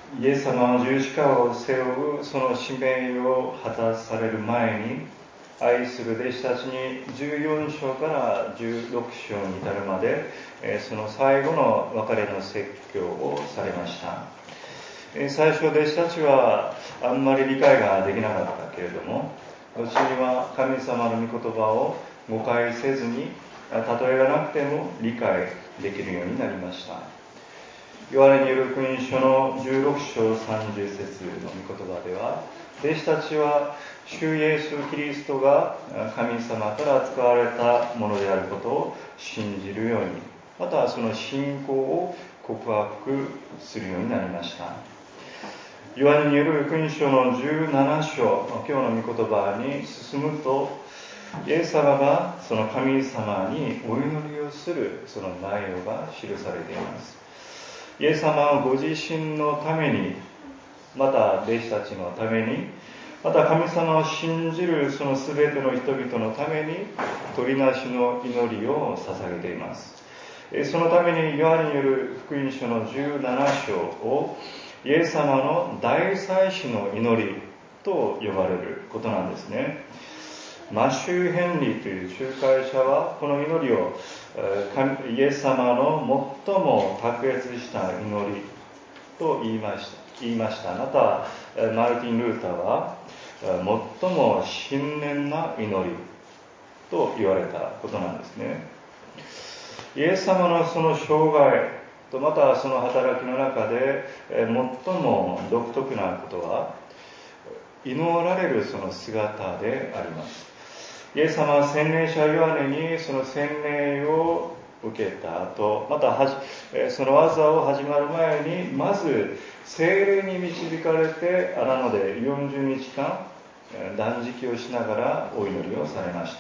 イエス様は十字架を背負うその使命を果たされる前に、愛する弟子たちに14章から16章に至るまで、その最後の別れの説教をされました。最初弟子たちはあんまり理解ができなかったけれども、後には神様の御言葉を誤解せずに、例えがなくても理解できるようになりました。ヨハネによる福音書の16章30節の御言葉では、弟子たちは主イエス・キリストが神様から使われたものであることを信じるように、またその信仰を告白するようになりました。ヨハネによる福音書の17章、今日の御言葉に進むと、イエス様がその神様にお祈りをするその内容が記されています。イエス様はご自身のために、また弟子たちのために、また神様を信じるその全ての人々のために取りなしの祈りを捧げています。そのためにヨハネによる福音書の17章をイエス様の大祭司の祈りと呼ばれることなんですね。マシュー・ヘンリーという仲介者はこの祈りをイエス様の最も卓越した祈りと言いました。またマルティン・ルーターは最も信念な祈りと言われたことなんですね。イエス様のその生涯とまたその働きの中で最も独特なことは祈られるその姿であります。イエス様は洗礼者ヨハネにその洗礼を受けた後、またその技を始まる前にまず聖霊に導かれて荒野で40日間断食をしながらお祈りをされました。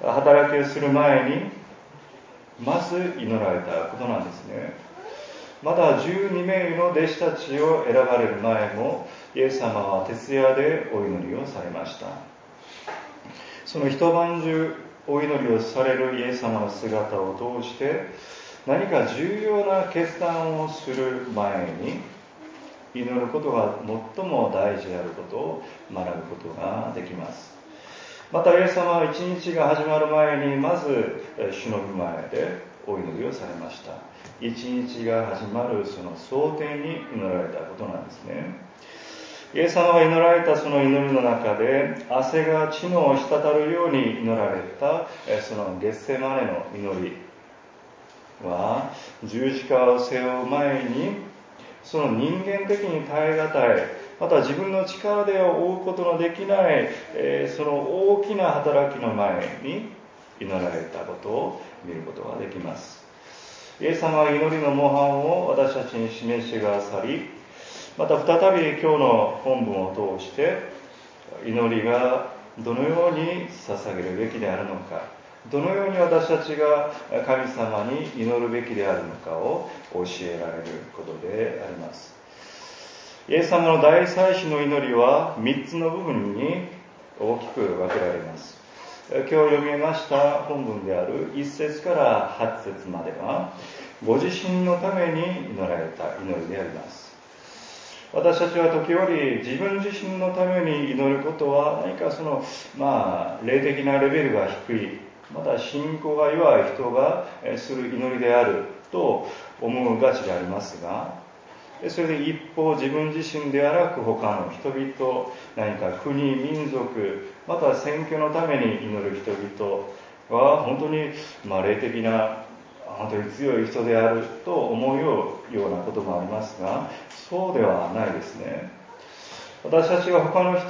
働きをする前にまず祈られたことなんですね。まだ12名の弟子たちを選ばれる前もイエス様は徹夜でお祈りをされました。その一晩中お祈りをされるイエス様の姿を通して何か重要な決断をする前に祈ることが最も大事であることを学ぶことができます。またイエス様は一日が始まる前にまず主の御前でお祈りをされました。一日が始まるその蒼天に祈られたことなんですね。イエス様が祈られたその祈りの中で汗が血の滴るように祈られたそのゲッセマネの祈りは十字架を背負う前にその人間的に耐え難い、また自分の力で追うことのできないその大きな働きの前に祈られたことを見ることができます。イエス様は祈りの模範を私たちに示してくださり、また再び今日の本文を通して祈りがどのように捧げるべきであるのか、どのように私たちが神様に祈るべきであるのかを教えられることであります。イエス様の大祭司の祈りは3つの部分に大きく分けられます。今日読みました本文である1節から8節まではご自身のために祈られた祈りであります。私たちは時折自分自身のために祈ることは何か霊的なレベルが低い、また信仰が弱い人がする祈りであると思うがちでありますが、それで一方自分自身ではなく他の人々、何か国、民族、また選挙のために祈る人々は本当に霊的な本当に強い人であると思うようなこともありますが、そうではないですね。私たちが他の人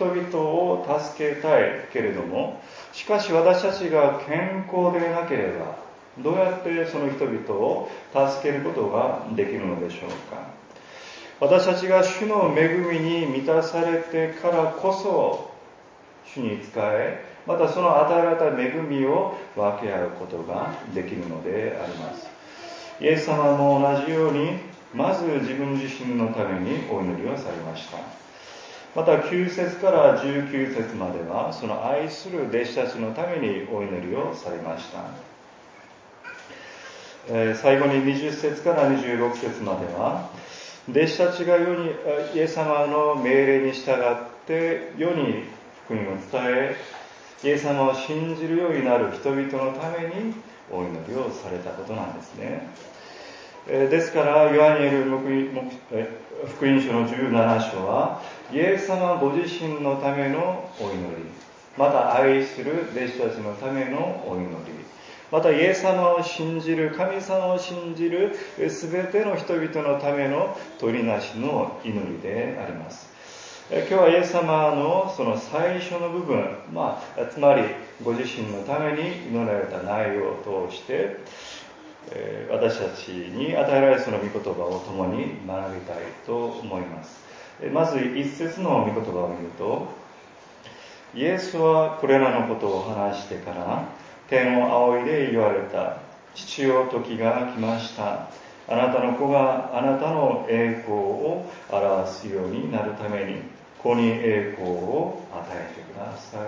々を助けたいけれども、しかし私たちが健康でなければどうやってその人々を助けることができるのでしょうか。私たちが主の恵みに満たされてからこそ主に仕え、またその与えられた恵みを分け合うことができるのであります。イエス様も同じようにまず自分自身のためにお祈りをされました。また9節から19節まではその愛する弟子たちのためにお祈りをされました。最後に20節から26節までは弟子たちがイエス様の命令に従って世に福音を伝え、イエス様を信じるようになる人々のためにお祈りをされたことなんですね。ですからヨハネによる福音書の17章はイエス様ご自身のためのお祈り、また愛する弟子たちのためのお祈り、またイエス様を信じる、神様を信じるすべての人々のための取りなしの祈りであります。今日はイエス様のその最初の部分、つまりご自身のために祈られた内容を通して私たちに与えられるその御言葉を共に学びたいと思います。まず一節の御言葉を見ると、イエスはこれらのことを話してから天を仰いで言われた。父よ、時が来ました。あなたの子があなたの栄光を表すようになるために子に栄光を与えてくださ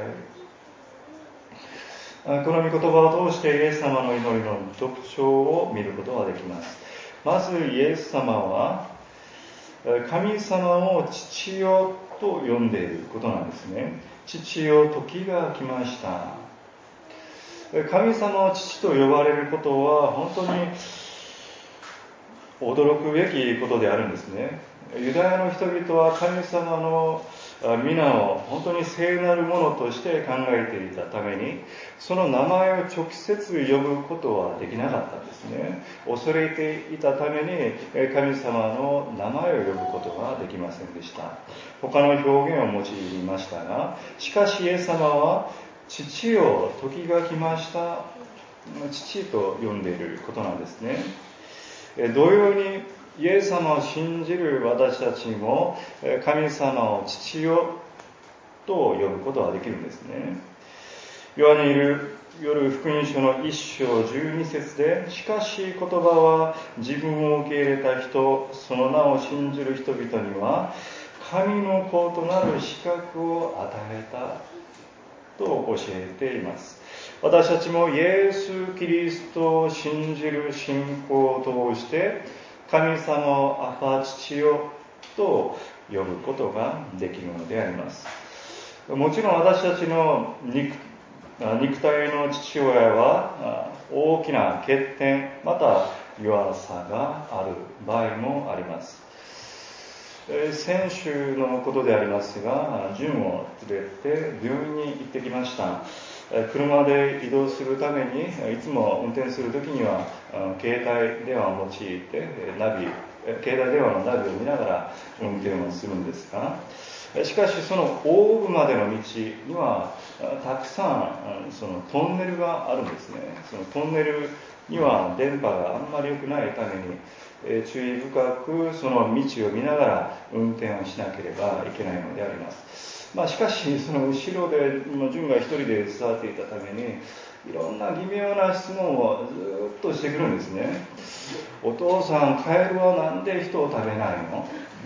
い。この御言葉を通してイエス様の祈りの特徴を見ることができます。まずイエス様は神様を父よと呼んでいることなんですね。父よ、時が来ました。神様を父と呼ばれることは本当に驚くべきことであるんですね。ユダヤの人々は神様の皆を本当に聖なるものとして考えていたために、その名前を直接呼ぶことはできなかったんですね。恐れていたために神様の名前を呼ぶことができませんでした。他の表現を用いましたが、しかしイエス様は父よ、時が来ました、父と呼んでいることなんですね。同様にイエス様を信じる私たちも神様を父よと呼ぶことができるんですね。ヨハネによる福音書の1章12節で、しかし言葉は自分を受け入れた人、その名を信じる人々には神の子となる資格を与えたと教えています。私たちもイエス・キリストを信じる信仰を通して神様をアパ父よと呼ぶことができるのであります。もちろん私たちの肉体の父親は大きな欠点、また弱さがある場合もあります。先週のことでありますが、純を連れて病院に行ってきました。車で移動するためにいつも運転するときには携帯電話を用いて携帯電話のナビを見ながら運転をするんですが、しかしその大部までの道にはたくさんそのトンネルがあるんですね。そのトンネルには電波があんまり良くないために注意深くその道を見ながら運転をしなければいけないのであります。しかしその後ろで純が一人で座っていたためにいろんな奇妙な質問をずっとしてくるんですね。お父さん、カエルはなんで人を食べないの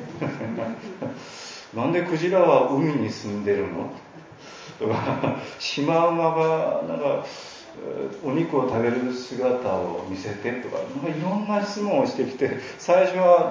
なんでクジラは海に住んでるのとか、シマウマがなんかお肉を食べる姿を見せてとか、いろんな質問をしてきて、最初は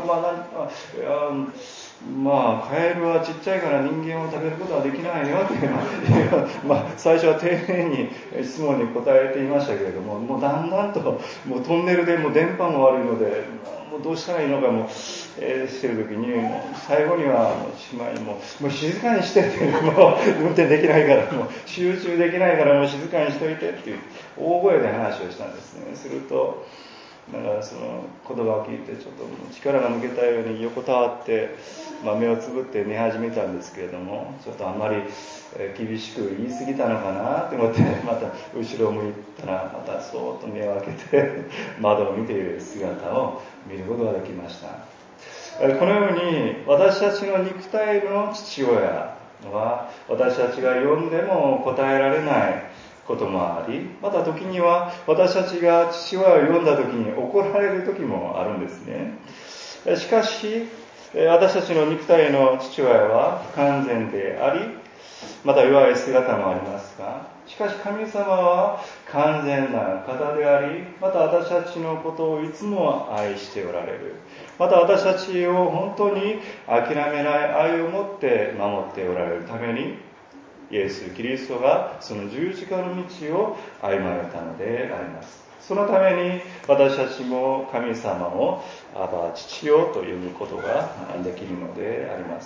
カエルはちっちゃいから人間を食べることはできないよって最初は丁寧に質問に答えていましたけれども、もうだんだんともうトンネルでもう電波も悪いのでもうどうしたらいいのかしてる時に最後にはもう静かにしてってもう運転できないからもう集中できないからもう静かにしといてっていう大声で話をしたんですね。するとその言葉を聞いてちょっと力が抜けたように横たわって、目をつぶって寝始めたんですけれども、ちょっとあんまり厳しく言い過ぎたのかなと思ってまた後ろを向いたらまたそーっと目を開けて窓を見ている姿を見ることができました。このように私たちの肉体の父親は私たちが呼んでも答えられないこともあり、また時には私たちが父親を呼んだ時に怒られる時もあるんですね。しかし私たちの肉体の父親は不完全であり、 また弱い姿もありますが、しかし神様は完全な方であり、また私たちのことをいつも愛しておられる。また私たちを本当に諦めない愛を持って守っておられるために、イエス・キリストがその十字架の道を歩まれたのであります。そのために私たちも神様をアバ父よと呼ぶことができるのであります。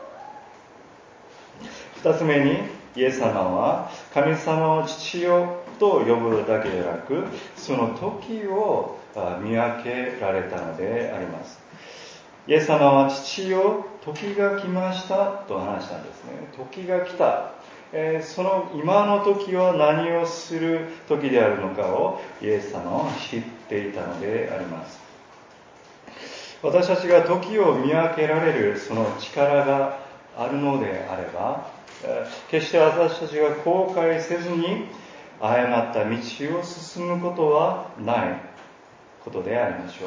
二つ目に、イエス様は神様を父よと呼ぶだけでなく、その時を見分けられたのであります。イエス様は父よ、時が来ましたと話したんですね。時が来た。その今の時は何をする時であるのかをイエス様は知っていたのであります。私たちが時を見分けられるその力があるのであれば、決して私たちが後悔せずに誤った道を進むことはないことであります。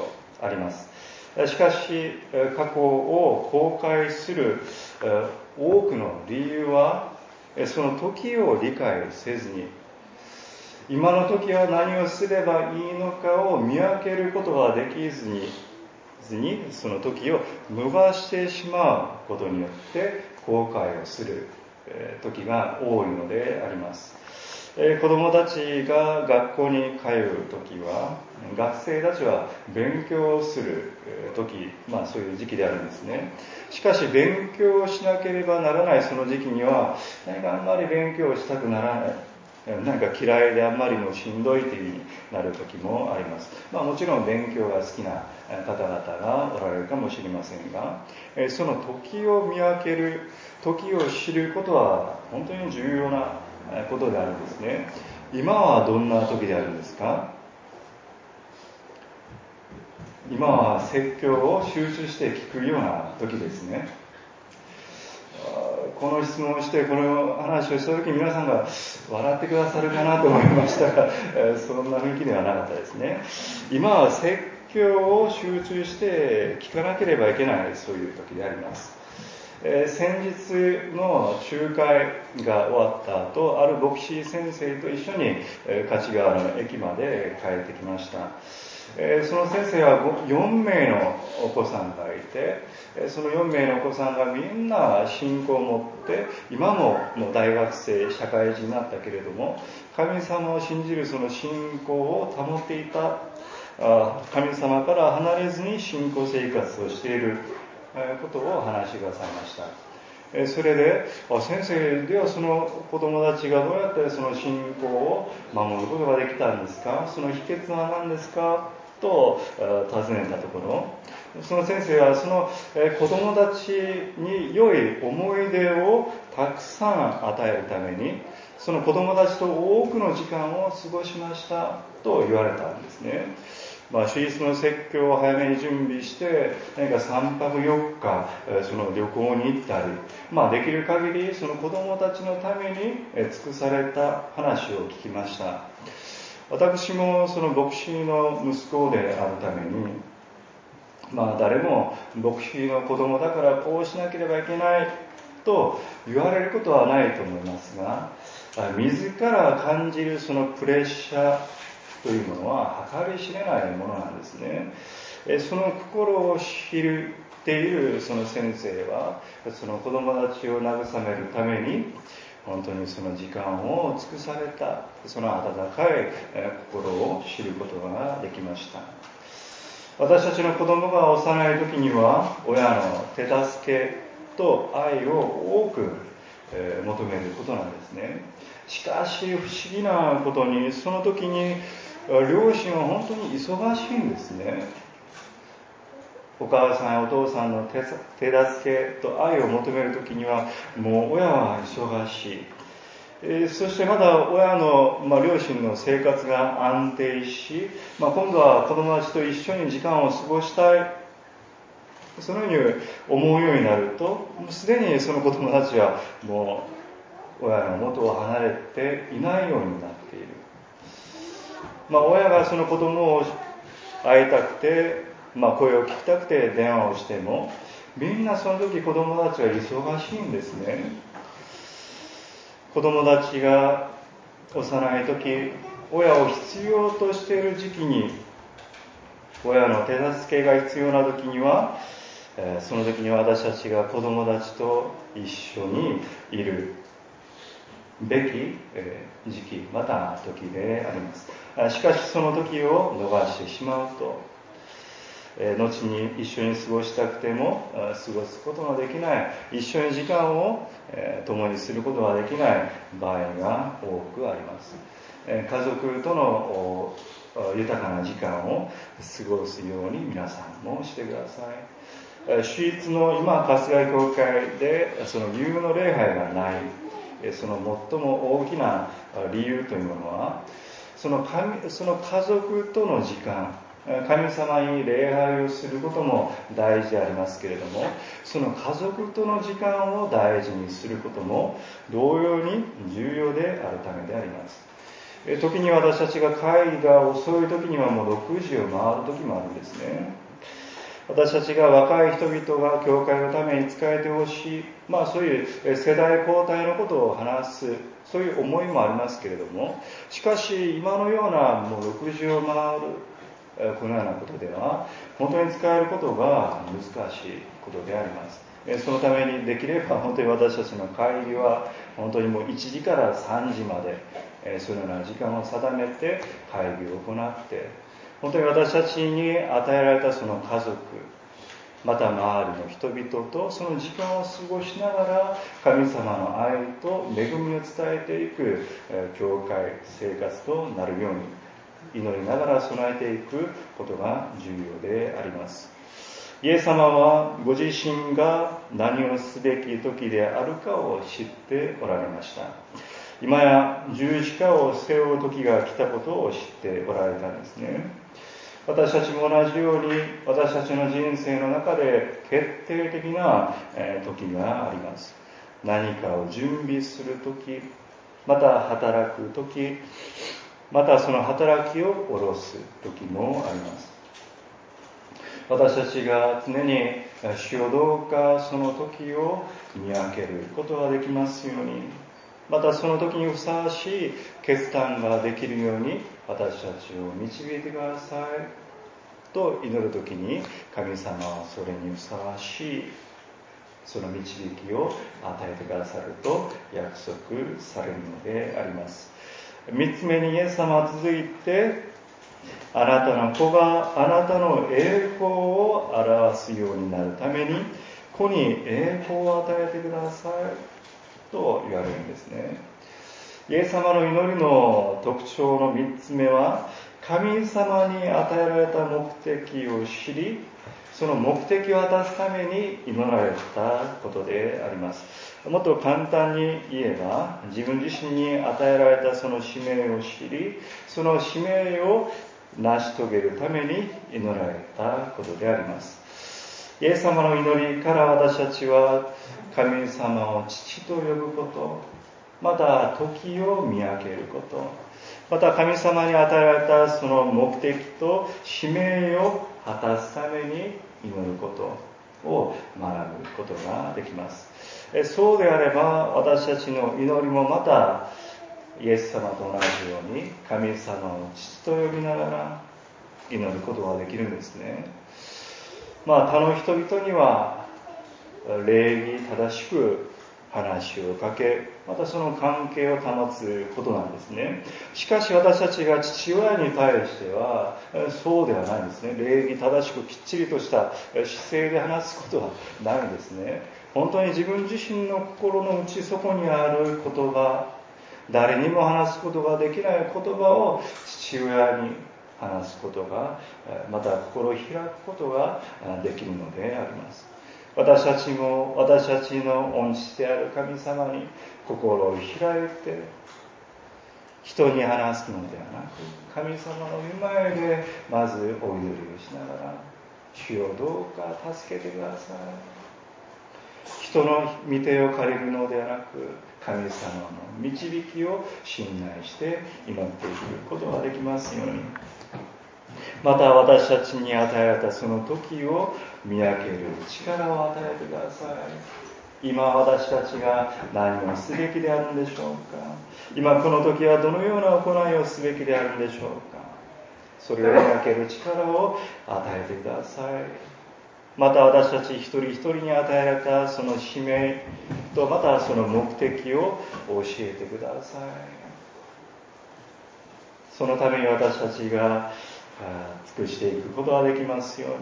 しかし、過去を後悔する多くの理由は、その時を理解せずに、今の時は何をすればいいのかを見分けることができずに、その時を逃してしまうことによって後悔をする時が多いのであります。子供たちが学校に通う時は、学生たちは勉強する時、そういう時期であるんですね。しかし勉強しなければならないその時期には、何かあんまり勉強したくならない。なんか嫌いであんまりもしんどいという風になる時もあります。もちろん勉強が好きな方々がおられるかもしれませんが、その時を見分ける、時を知ることは本当に重要なことであるんですね。今はどんな時であるんですか？今は説教を集中して聞くような時ですね。この質問をしてこの話をした時皆さんが笑ってくださるかなと思いましたが、そんな雰囲気ではなかったですね。今は説教を集中して聞かなければいけない、そういう時であります。先日の集会が終わった後、ある牧師先生と一緒に勝川の駅まで帰ってきました。その先生は4名のお子さんがいて、その4名のお子さんがみんな信仰を持って、今も大学生、社会人になったけれども、神様を信じるその信仰を保っていた、神様から離れずに信仰生活をしていることを話してくださいました。それで、先生、ではその子供たちがどうやってその信仰を守ることができたんですか？その秘訣は何ですか？と尋ねたところ、その先生はその子供たちに良い思い出をたくさん与えるために、その子供たちと多くの時間を過ごしましたと言われたんですね。主日の説教を早めに準備して、何か3泊4日、その旅行に行ったり、できる限りその子供たちのために尽くされた話を聞きました。私もその牧師の息子であるために、誰も牧師の子供だからこうしなければいけないと言われることはないと思いますが、自ら感じるそのプレッシャーというものは計り知れないものなんですね。その心を知っているその先生は、その子供たちを慰めるために本当にその時間を尽くされた、その温かい心を知ることができました。私たちの子供が幼い時には親の手助けと愛を多く求めることなんですね。しかし不思議なことに、その時に両親は本当に忙しいんですね。お母さんやお父さんの手助けと愛を求めるときにはもう親は忙しい。そしてまだ親の、両親の生活が安定し、今度は子供たちと一緒に時間を過ごしたい。そのように思うようになると、もうすでにその子供たちはもう親の元を離れていないようになっている。親がその子供を会いたくて、声を聞きたくて電話をしても、みんなその時子供たちは忙しいんですね。 子供たちが幼い時、親を必要としている時期に、親の手助けが必要な時には、その時には私たちが子供たちと一緒にいるべき時期、また時であります。しかしその時を逃してしまうと、後に一緒に過ごしたくても過ごすことのできない、一緒に時間を共にすることができない場合が多くあります。家族との豊かな時間を過ごすように皆さんもしてください。主立の今春日井教会でその理由の礼拝がない、その最も大きな理由というものは、その家族との時間、神様に礼拝をすることも大事でありますけれども、その家族との時間を大事にすることも同様に重要であるためであります。時に私たちが会議が遅い時にはもう6時を回る時もあるんですね。私たちが若い人々が教会のために仕えてほしい、そういう世代交代のことを話す、そういう思いもありますけれども、しかし今のようなもう6時を回るこのようなことでは本当に使えることが難しいことであります。そのためにできれば本当に私たちの会議は本当にもう1時から3時までそのような時間を定めて会議を行って、本当に私たちに与えられたその家族、また周りの人々とその時間を過ごしながら神様の愛と恵みを伝えていく教会生活となるように祈りながら備えていくことが重要であります。イエス様はご自身が何をすべき時であるかを知っておられました。今や十字架を背負う時が来たことを知っておられたんですね。私たちも同じように私たちの人生の中で決定的な時があります。何かを準備する時、また働く時、またその働きを下ろす時もあります。私たちが常に主をどうかその時を見分けることができますように、またその時にふさわしい決断ができるように私たちを導いてくださいと祈る時に、神様はそれにふさわしいその導きを与えてくださると約束されるのであります。3つ目にイエス様は続いて、あなたの子があなたの栄光を表すようになるために子に栄光を与えてくださいと言われるんですね。イエス様の祈りの特徴の3つ目は、神様に与えられた目的を知り、その目的を果たすために祈られたことであります。もっと簡単に言えば、自分自身に与えられたその使命を知り、その使命を成し遂げるために祈られたことであります。イエス様の祈りから私たちは神様を父と呼ぶこと、また時を見分けること、また神様に与えられたその目的と使命を果たすために祈ることを学ぶことができます。そうであれば私たちの祈りもまたイエス様と同じように神様を父と呼びながら祈ることができるんですね。他の人々には礼儀正しく話をかけ、またその関係を保つことなんですね。しかし私たちが父親に対してはそうではないんですね。礼儀正しくきっちりとした姿勢で話すことはないんですね。本当に自分自身の心の内底にある言葉、誰にも話すことができない言葉を父親に話すことが、また心を開くことができるのであります。私たちも私たちの恩師である神様に心を開いて人に話すのではなく、神様の御前でまずお祈りをしながら、主をどうか助けてください。人の御手を借りるのではなく、神様の導きを信頼して祈っていくことができますように。また私たちに与えられたその時を見分ける力を与えてください。 今私たちが何をすべきであるんでしょうか。今この時はどのような行いをすべきであるんでしょうか。それを描ける力を与えてください。また私たち一人一人に与えられたその使命とまたその目的を教えてください。そのために私たちが尽くしていくことができますように、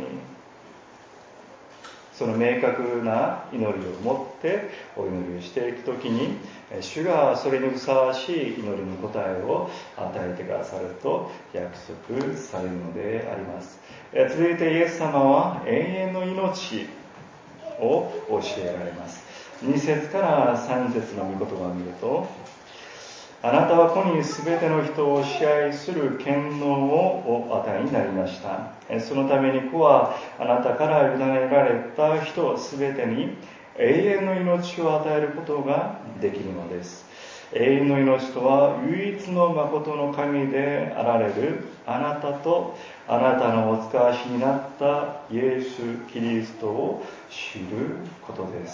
その明確な祈りを持ってお祈りをしていくときに、主がそれにふさわしい祈りの答えを与えてくださると約束されるのであります。続いてイエス様は永遠の命を教えられます。2節から3節の御言葉を見ると、あなたは子にすべての人を支配する権能をお与えになりました。そのために子はあなたから委ねられた人すべてに永遠の命を与えることができるのです。永遠の命とは唯一の誠の神であられるあなたとあなたのお使わしになったイエス・キリストを知ることです。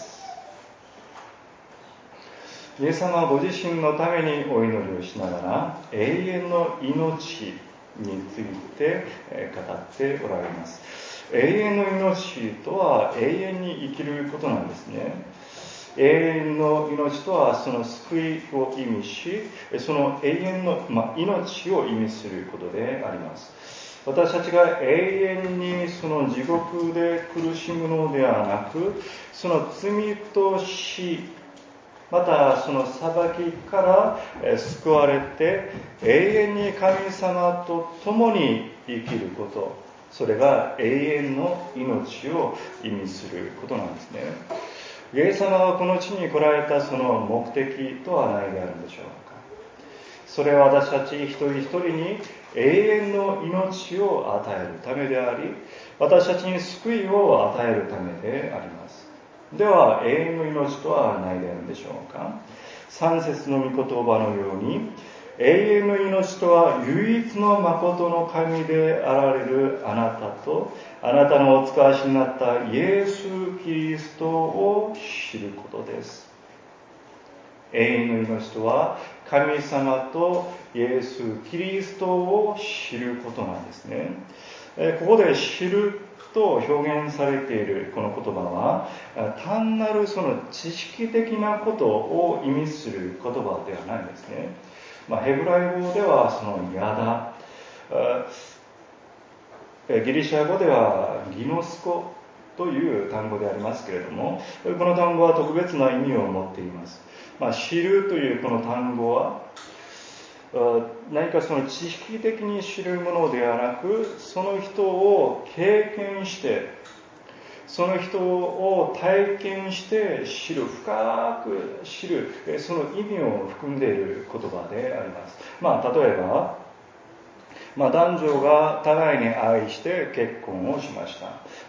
イエス様はご自身のためにお祈りをしながら永遠の命について語っておられます。永遠の命とは永遠に生きることなんですね。永遠の命とはその救いを意味し、その永遠の、命を意味することであります。私たちが永遠にその地獄で苦しむのではなく、その罪と死、またその裁きから救われて永遠に神様と共に生きること、それが永遠の命を意味することなんですね。イエス様はこの地に来られたその目的とは何であるんでしょうか。それは私たち一人一人に永遠の命を与えるためであり、私たちに救いを与えるためであります。では永遠の命とは何であるんでしょうか。3節の御言葉のように、永遠の命とは唯一の誠の神であられるあなたとあなたのお使わしになったイエス・キリストを知ることです。永遠の命とは神様とイエス・キリストを知ることなんですね。ここで知ると表現されているこの言葉は単なるその知識的なことを意味する言葉ではないんですね。ヘブライ語ではそのヤダ、ギリシャ語ではギノスコという単語でありますけれども、この単語は特別な意味を持っています。知るというこの単語は何かその知識的に知るものではなく、その人を経験してその人を体験して知る、深く知る、その意味を含んでいる言葉であります。例えば男女が互いに愛して結婚をしました。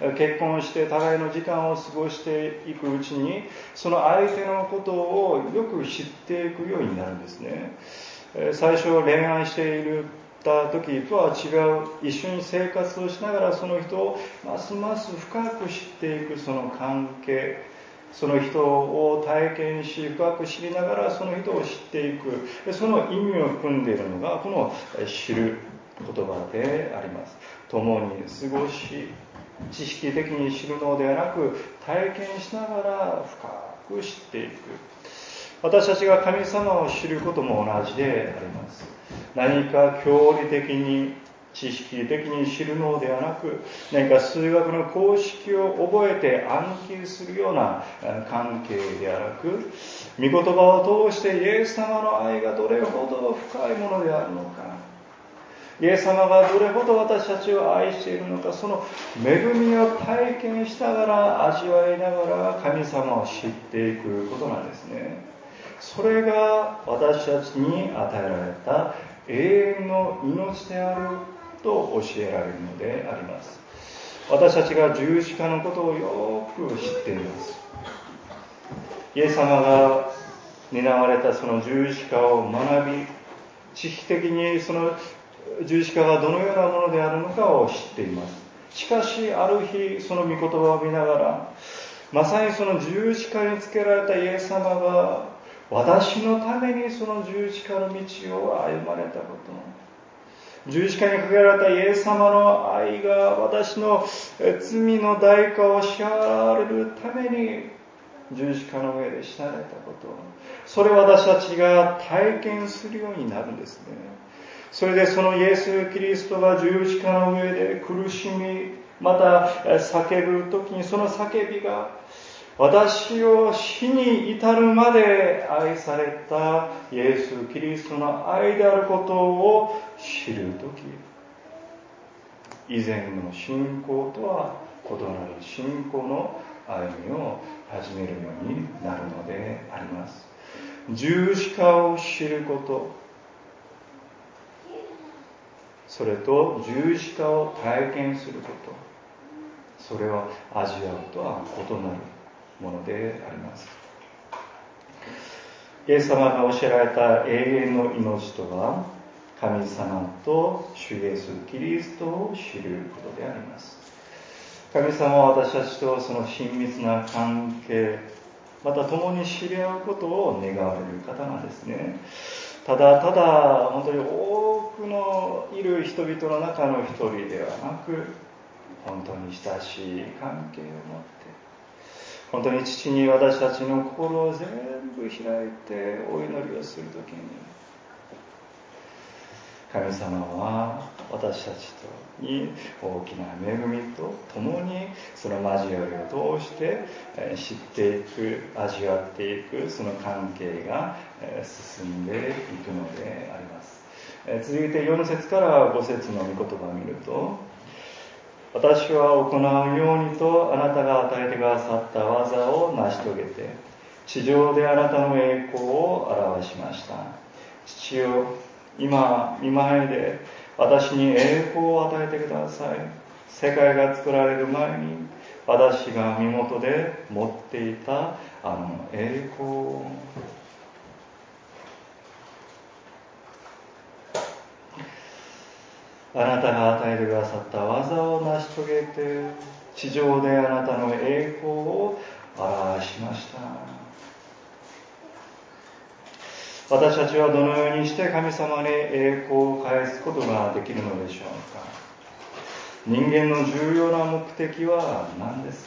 結婚して互いの時間を過ごしていくうちに、その相手のことをよく知っていくようになるんですね。最初恋愛している時とは違う、一緒に生活をしながらその人をますます深く知っていくその関係、その人を体験し深く知りながらその人を知っていく、その意味を含んでいるのがこの知る言葉であります。共に過ごし、知識的に知るのではなく体験しながら深く知っていく。私たちが神様を知ることも同じであります。何か教理的に知識的に知るのではなく、何か数学の公式を覚えて暗記するような関係ではなく、御言葉を通してイエス様の愛がどれほど深いものであるのか、イエス様がどれほど私たちを愛しているのか、その恵みを体験しながら味わいながら神様を知っていくことなんですね。それが私たちに与えられた永遠の命であると教えられるのであります。私たちが十字架のことをよく知っています。イエス様が担われたその十字架を学び、知識的にその十字架がどのようなものであるのかを知っています。しかしある日その御言葉を見ながら、 まさにその十字架につけられたイエス様が私のためにその十字架の道を歩まれたこと、十字架にかけられたイエス様の愛が私の罪の代価を支払われるために十字架の上で死なれたこと、それを私たちが体験するようになるんですね。それでそのイエス・キリストが十字架の上で苦しみ、また叫ぶときにその叫びが私を死に至るまで愛されたイエス・キリストの愛であることを知るとき、以前の信仰とは異なる信仰の歩みを始めるようになるのであります。十字架を知ること、それと十字架を体験すること、それを味わうとは異なるものであります。イエス様が教えられた永遠の命とは、神様と主イエスキリストを知ることであります。神様は私たちとその親密な関係、また共に知り合うことを願われる方なんですね。ただただ本当に多くのいる人々の中の一人ではなく、本当に親しい関係を持って、本当に父に私たちの心を全部開いてお祈りをするときに、神様は私たちに大きな恵みと共にその交わりを通して知っていく、味わっていく、その関係が進んでいくのであります。続いて4節から5節の御言葉を見ると、私は行うようにとあなたが与えてくださった技を成し遂げて、地上であなたの栄光を表しました。父よ、今御前で私に栄光を与えてください。世界が作られる前に私が身元で持っていたあの栄光を。あなたが与えてくださった技を成し遂げて、地上であなたの栄光を表しました。私たちはどのようにして神様に栄光を返すことができるのでしょうか。人間の重要な目的は何ですか。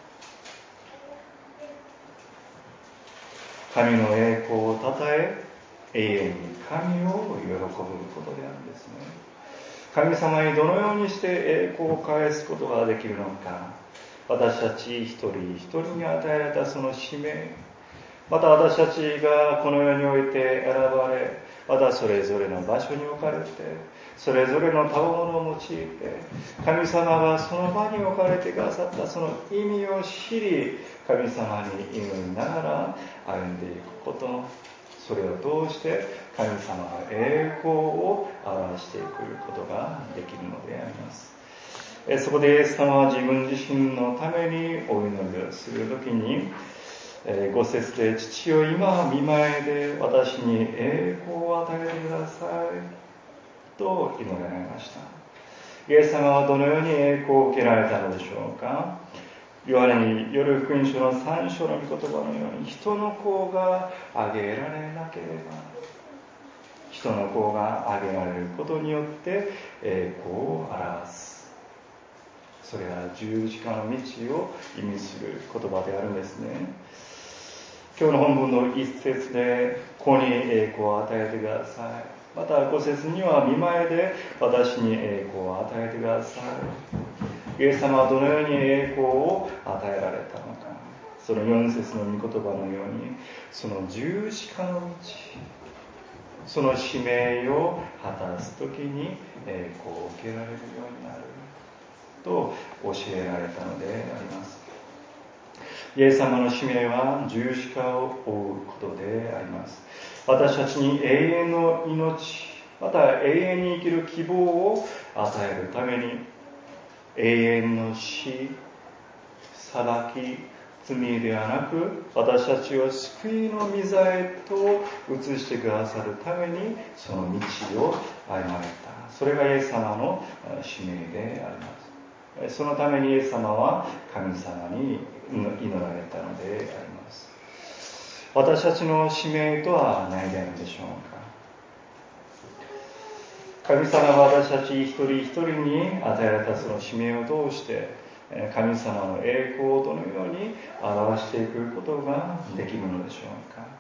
神の栄光をたたえ、永遠に神を喜ぶことであるんですね。神様にどのようにして栄光を返すことができるのか。私たち一人一人に与えられたその使命、また私たちがこの世において選ばれ、またそれぞれの場所に置かれて、それぞれの賜物を用いて、神様がその場に置かれてくださったその意味を知り、神様に祈りながら歩んでいくこと、それを通して神様の栄光を表していくことができるのであります。そこでイエス様は自分自身のためにお祈りをするときに、5節で、父よ、今御前で私に栄光を与えてくださいと祈られました。イエス様はどのように栄光を受けられたのでしょうか。ヨハネによる福音書の3章の御言葉のように、人の子が挙げられなければ、人の子が挙げられることによって栄光を表す。それは十字架の道を意味する言葉であるんですね。今日の本文の一節で、子に栄光を与えてください。また5節には、御前で私に栄光を与えてください。イエス様はどのように栄光を与えられたのか。その4節の御言葉のように、その十字架の道、その使命を果たすときに栄光を受けられるようになると教えられたのであります。イエス様の使命は十字架を追うことであります。私たちに永遠の命、また永遠に生きる希望を与えるために、永遠の死、裁き、罪ではなく、私たちを救いの御座へと移してくださるために、その道を歩まれた。それがイエス様の使命であります。 そのためにイエス様は神様に祈られたのであります。私たちの使命とは何であるでしょうか。神様が私たち一人一人に与えられたその使命を通して神様の栄光をどのように表していくことができるのでしょうか。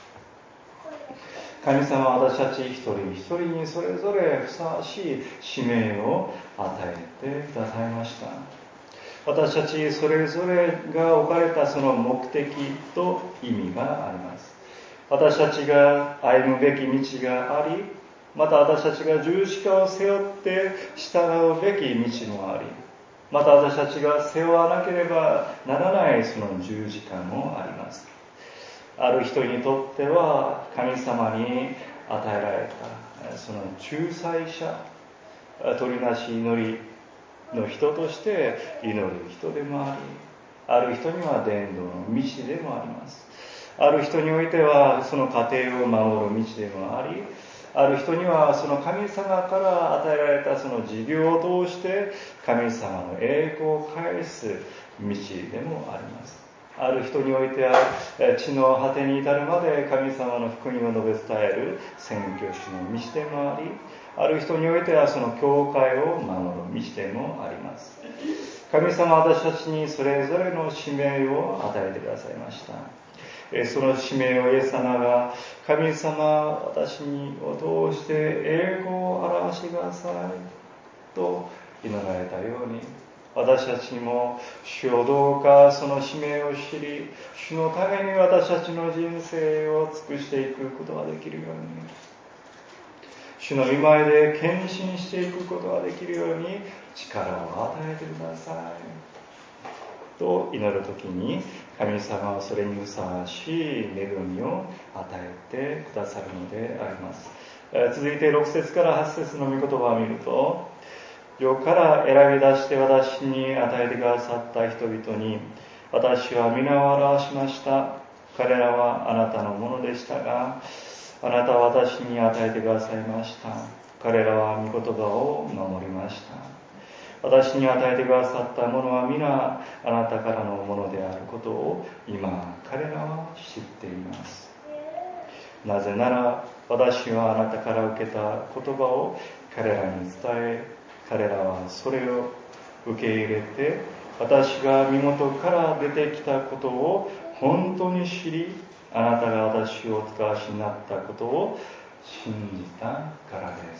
神様は私たち一人一人にそれぞれふさわしい使命を与えてくださいました。私たちそれぞれが置かれたその目的と意味があります。私たちが歩むべき道があり、また私たちが十字架を背負って従うべき道もあり、また私たちが背負わなければならないその十字架もあります。ある人にとっては神様に与えられたその仲裁者、取りなし祈りの人として祈る人でもあり、ある人には伝道の道でもあります。ある人においてはその家庭を守る道でもあり、ある人にはその神様から与えられたその事業を通して神様の栄光を返す道でもあります。ある人においては地の果てに至るまで神様の福音を述べ伝える宣教師の道でもあり、ある人においてはその教会を守る道でもあります。神様は私たちにそれぞれの使命を与えてくださいました。その使命をイエス様が神様私を通して栄光を表してくださいと祈られたように、私たちにも主をどうかその使命を知り、主のために私たちの人生を尽くしていくことができるように、主の御前で献身していくことができるように力を与えてくださいと祈るときに、神様はそれにふさわしい恵みを与えてくださるのであります。続いて6節から8節の御言葉を見ると、世から選び出して私に与えてくださった人々に私は皆を表しました。彼らはあなたのものでしたが、あなたは私に与えてくださいました。彼らは御言葉を守りました。私に与えてくださったものは皆あなたからのものであることを今彼らは知っています。なぜなら私はあなたから受けた言葉を彼らに伝え、彼らはそれを受け入れて私が身元から出てきたことを本当に知り、あなたが私をお使わしになったことを信じたからです。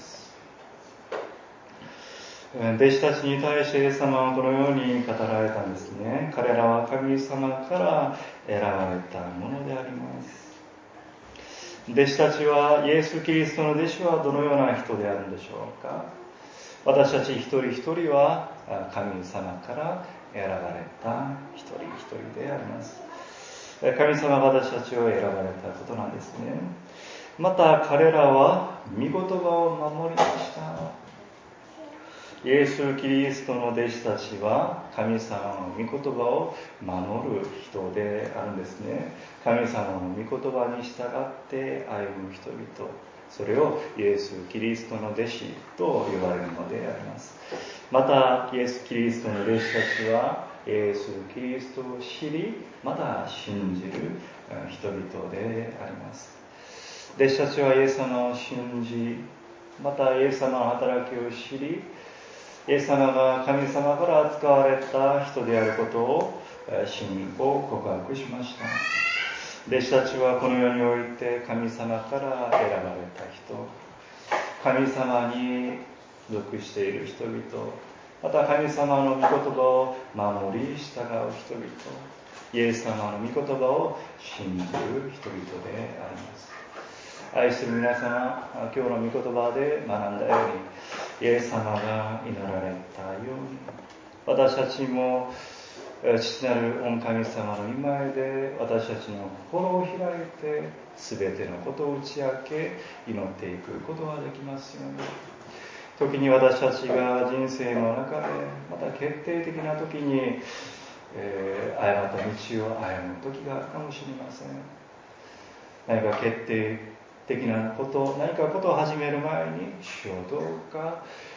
弟子たちに対してイエス様はこのように語られたんですね。彼らは神様から選ばれたものであります。弟子たちはイエス・キリストの弟子はどのような人であるんでしょうか。私たち一人一人は神様から選ばれた一人一人であります。神様が私たちを選ばれたことなんですね。また彼らは御言葉を守りました。イエス・キリストの弟子たちは神様の御言葉を守る人であるんですね。神様の御言葉に従って歩む人々、それをイエス・キリストの弟子と呼ばれるのであります。またイエス・キリストの弟子たちはイエス・キリストを知り、また信じる人々であります。弟子たちはイエス様を信じ、またイエス様の働きを知り、イエス様が神様から扱われた人であることを信仰告白しました。弟子たちはこの世において神様から選ばれた人、神様に属している人々、また神様の御言葉を守り従う人々、イエス様の御言葉を信じる人々であります。愛する皆様、今日の御言葉で学んだように、イエス様が祈られたように、私たちも父なる御神様の御前で私たちの心を開いて全てのことを打ち明け祈っていくことができますように。時に私たちが人生の中でまた決定的な時に、誤った道を歩む時があるかもしれません。何か決定的なこと、何かことを始める前に主をどうか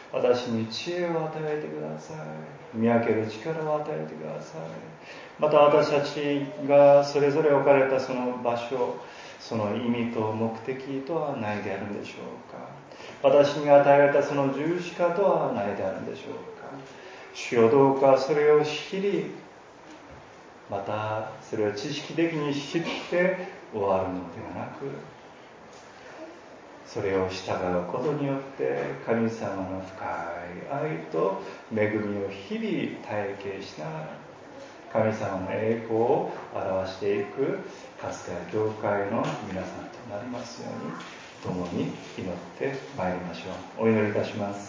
私に知恵を与えてください。見分ける力を与えてください。また私たちがそれぞれ置かれたその場所、その意味と目的とは何であるんでしょうか。私に与えられたその十字架とは何であるんでしょうか。主よ、どうかそれを知り、またそれを知識的に知って終わるのではなく、それを従うことによって神様の深い愛と恵みを日々体験しながら神様の栄光を表していくかつては教会の皆さんとなりますように共に祈ってまいりましょう。お祈りいたします。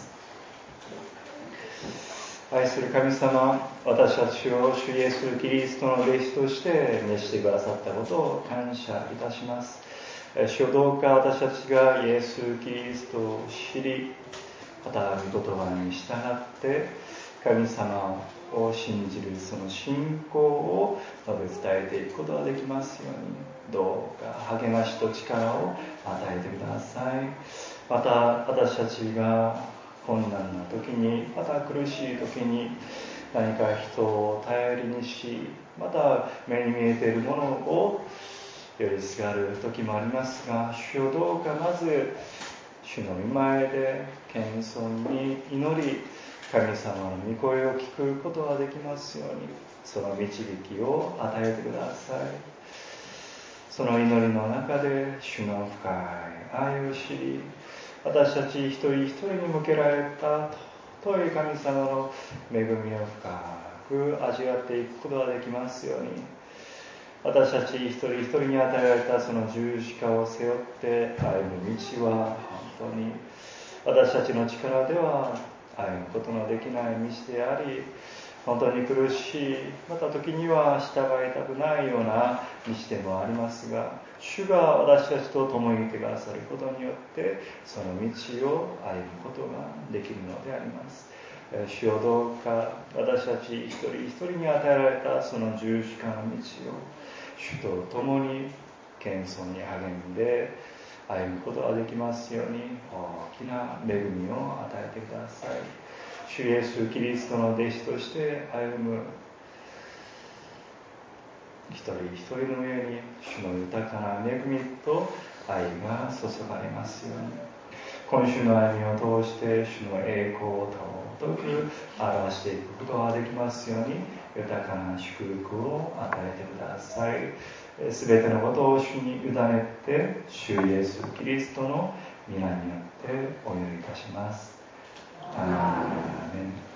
愛する神様、私たちを主イエス・キリストの弟子として召してくださったことを感謝いたします。主よ、どうか私たちがイエス・キリストを知り、また御言葉に従って神様を信じるその信仰を述べ伝えていくことができますように、どうか励ましと力を与えてください。また私たちが困難な時に、また苦しい時に何か人を頼りにし、また目に見えているものをよりすがる時もありますが、主よ、どうかまず主の御前で謙遜に祈り、神様の御声を聞くことができますように、その導きを与えてください。その祈りの中で主の深い愛を知り、私たち一人一人に向けられた尊い神様の恵みを深く味わっていくことができますように、私たち一人一人に与えられたその十字架を背負って歩む道は本当に私たちの力では歩むことのできない道であり、本当に苦しい、また時には従いたくないような道でもありますが、主が私たちと共にいてくださることによってその道を歩むことができるのであります。主よ、どうか私たち一人一人に与えられたその十字架の道を主と共に謙遜に励んで歩むことができますように、大きな恵みを与えてください。主イエス・キリストの弟子として歩む一人一人の上に主の豊かな恵みと愛が注がれますように、今週の歩みを通して主の栄光を尊く表していくことができますように、豊かな祝福を与えてください。すべてのことを主に委ねて、主イエス・キリストの皆によってお祈りいたします。アーメン。